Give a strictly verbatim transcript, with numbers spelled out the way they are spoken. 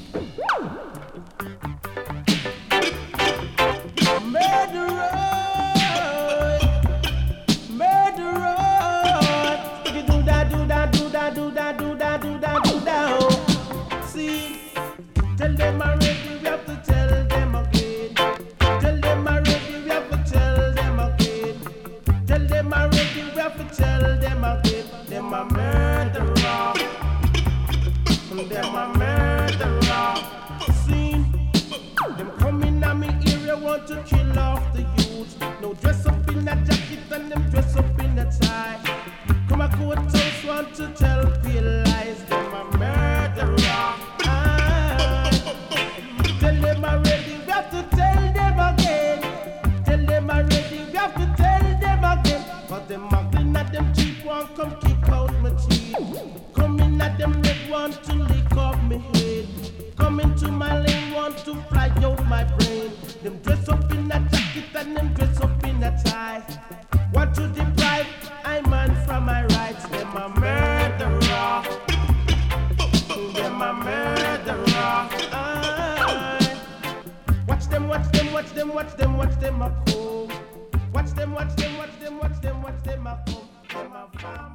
Watch them, watch them, a come. Watch them, watch them, watch them, watch them, watch them, a come. Them a farm.